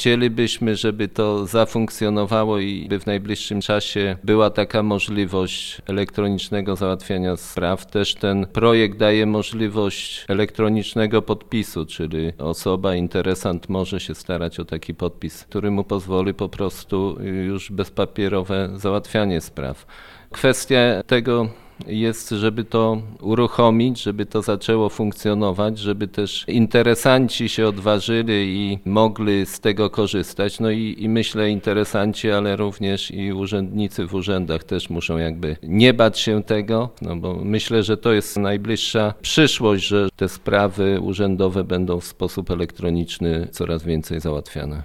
Chcielibyśmy, żeby to zafunkcjonowało i by w najbliższym czasie była taka możliwość elektronicznego załatwiania spraw. Też ten projekt daje możliwość elektronicznego podpisu, czyli osoba, interesant może się starać o taki podpis, który mu pozwoli po prostu już bezpapierowe załatwianie spraw. Kwestia tego jest, żeby to uruchomić, żeby to zaczęło funkcjonować, żeby też interesanci się odważyli i mogli z tego korzystać. No i myślę interesanci, ale również i urzędnicy w urzędach też muszą jakby nie bać się tego, no bo myślę, że to jest najbliższa przyszłość, że te sprawy urzędowe będą w sposób elektroniczny coraz więcej załatwiane.